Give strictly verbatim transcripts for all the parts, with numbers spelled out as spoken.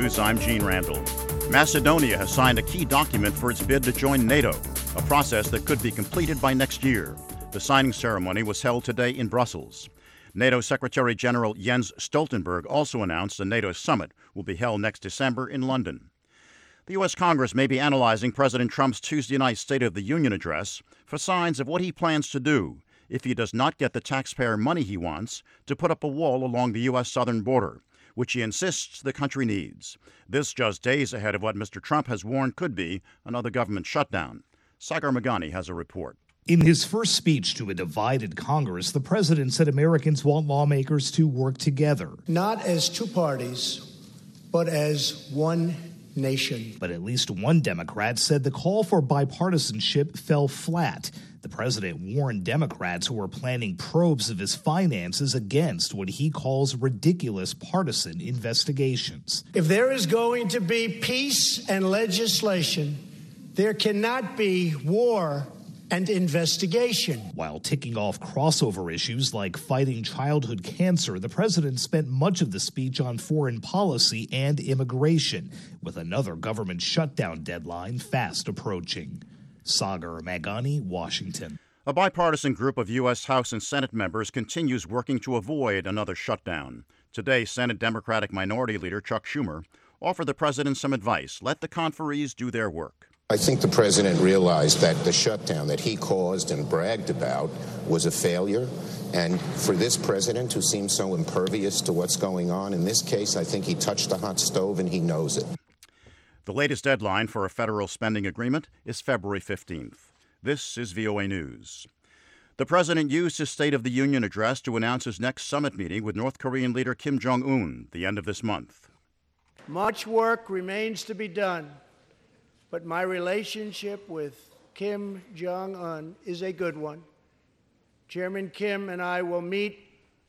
News, I'm Gene Randall. Macedonia has signed a key document for its bid to join NATO, a process that could be completed by next year. The signing ceremony was held today in Brussels. NATO Secretary General Jens Stoltenberg also announced a NATO summit will be held next December in London. The U S. Congress may be analyzing President Trump's Tuesday night State of the Union address for signs of what he plans to do if he does not get the taxpayer money he wants to put up a wall along the U S southern border, which he insists the country needs. This just days ahead of what Mister Trump has warned could be another government shutdown. Sagar Meghani has a report. In his first speech to a divided Congress, the president said Americans want lawmakers to work together. Not as two parties, but as one nation. But at least one Democrat said the call for bipartisanship fell flat. The president warned Democrats who are planning probes of his finances against what he calls ridiculous partisan investigations. If there is going to be peace and legislation, there cannot be war and investigation. While ticking off crossover issues like fighting childhood cancer, the president spent much of the speech on foreign policy and immigration, with another government shutdown deadline fast approaching. Sagar Meghani, Washington. A bipartisan group of U S. House and Senate members continues working to avoid another shutdown. Today, Senate Democratic Minority Leader Chuck Schumer offered the president some advice. Let the conferees do their work. I think the president realized that the shutdown that he caused and bragged about was a failure. And for this president, who seems so impervious to what's going on, in this case, I think he touched the hot stove and he knows it. The latest deadline for a federal spending agreement is February fifteenth. This is V O A News. The president used his State of the Union address to announce his next summit meeting with North Korean leader Kim Jong-un the end of this month. Much work remains to be done, but my relationship with Kim Jong-un is a good one. Chairman Kim and I will meet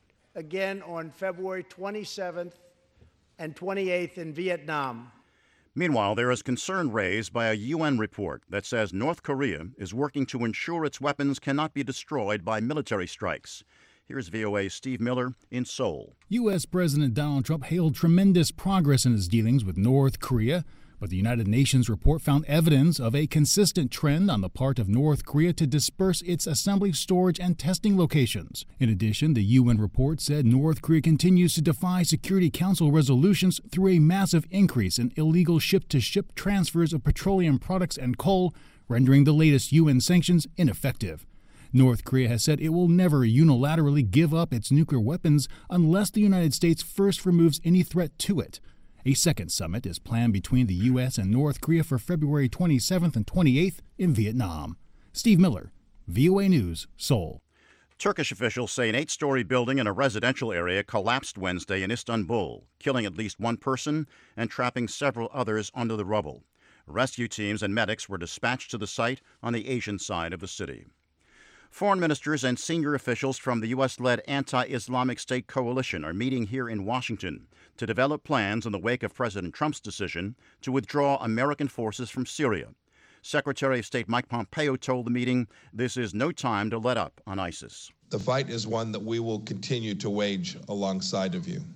again on February twenty-seventh and twenty-eighth in Vietnam. Meanwhile, there is concern raised by a U N report that says North Korea is working to ensure its weapons cannot be destroyed by military strikes. Here's V O A's Steve Miller in Seoul. U S. President Donald Trump hailed tremendous progress in his dealings with North Korea, but the United Nations report found evidence of a consistent trend on the part of North Korea to disperse its assembly, storage, and testing locations. In addition, the U N report said North Korea continues to defy Security Council resolutions through a massive increase in illegal ship-to-ship transfers of petroleum products and coal, rendering the latest U N sanctions ineffective. North Korea has said it will never unilaterally give up its nuclear weapons unless the United States first removes any threat to it. A second summit is planned between the U S and North Korea for February twenty-seventh and twenty-eighth in Vietnam. Steve Miller, V O A News, Seoul. Turkish officials say an eight-story building in a residential area collapsed Wednesday in Istanbul, killing at least one person and trapping several others under the rubble. Rescue teams and medics were dispatched to the site on the Asian side of the city. Foreign ministers and senior officials from the U S-led anti-Islamic State coalition are meeting here in Washington to develop plans in the wake of President Trump's decision to withdraw American forces from Syria. Secretary of State Mike Pompeo told the meeting this is no time to let up on ISIS. The fight is one that we will continue to wage alongside of you.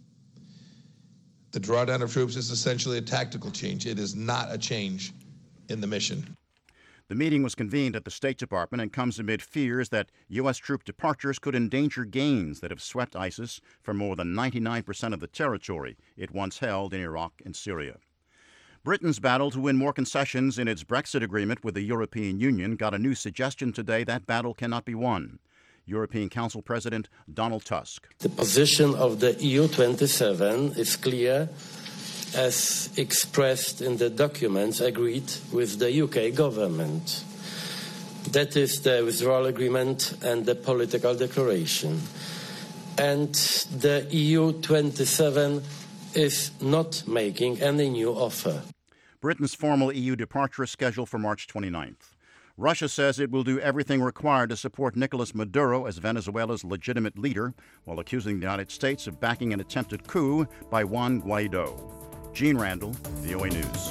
The drawdown of troops is essentially a tactical change. It is not a change in the mission. The meeting was convened at the State Department and comes amid fears that U S troop departures could endanger gains that have swept ISIS from more than ninety-nine percent of the territory it once held in Iraq and Syria. Britain's battle to win more concessions in its Brexit agreement with the European Union got a new suggestion today that battle cannot be won. European Council President Donald Tusk. The position of the E U twenty-seven is clear, as expressed in the documents agreed with the U K government. That is the withdrawal agreement and the political declaration. And the E U twenty-seven is not making any new offer. Britain's formal E U departure is scheduled for March twenty-ninth. Russia says it will do everything required to support Nicolas Maduro as Venezuela's legitimate leader, while accusing the United States of backing an attempted coup by Juan Guaido. Gene Randall, V O A News.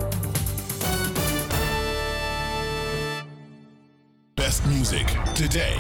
Best music today.